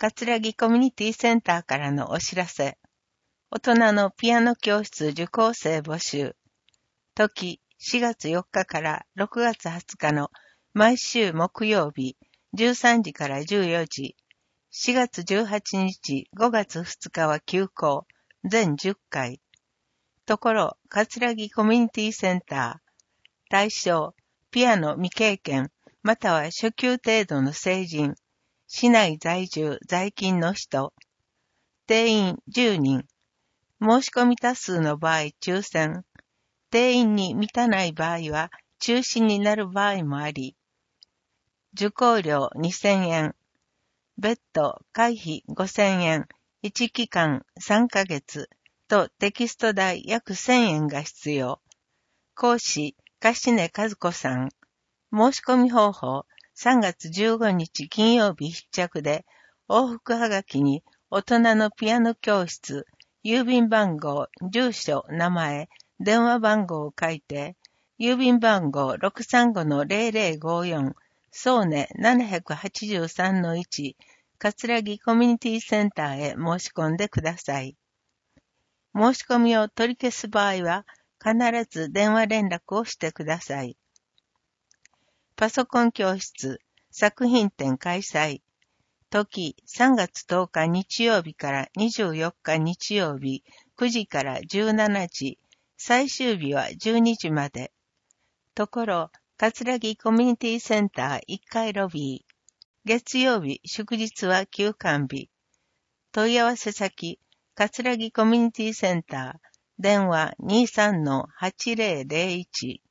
葛城コミュニティセンターからのお知らせ。大人のピアノ教室受講生募集。時、4月4日から6月20日の毎週木曜日、13時から14時。4月18日、5月2日は休講。全10回。ところ、葛城コミュニティセンター。対象、ピアノ未経験、または初級程度の成人。市内在住、在勤の人。定員10人。申し込み多数の場合抽選。定員に満たない場合は中止になる場合もあり。受講料2000円。別途会費5000円。1期間3ヶ月とテキスト代約1000円が必要。講師、樫根和子さん。申し込み方法、3月15日金曜日必着で、往復はがきに大人のピアノ教室、郵便番号、住所、名前、電話番号を書いて、郵便番号 635-0054、総根783-1、葛城コミュニティセンターへ申し込んでください。申し込みを取り消す場合は、必ず電話連絡をしてください。パソコン教室、作品展開催。時、3月10日日曜日から24日日曜日、9時から17時、最終日は12時まで。ところ、葛城コミュニティセンター1階ロビー。月曜日、祝日は休館日。問い合わせ先、葛城コミュニティセンター。電話 23-8001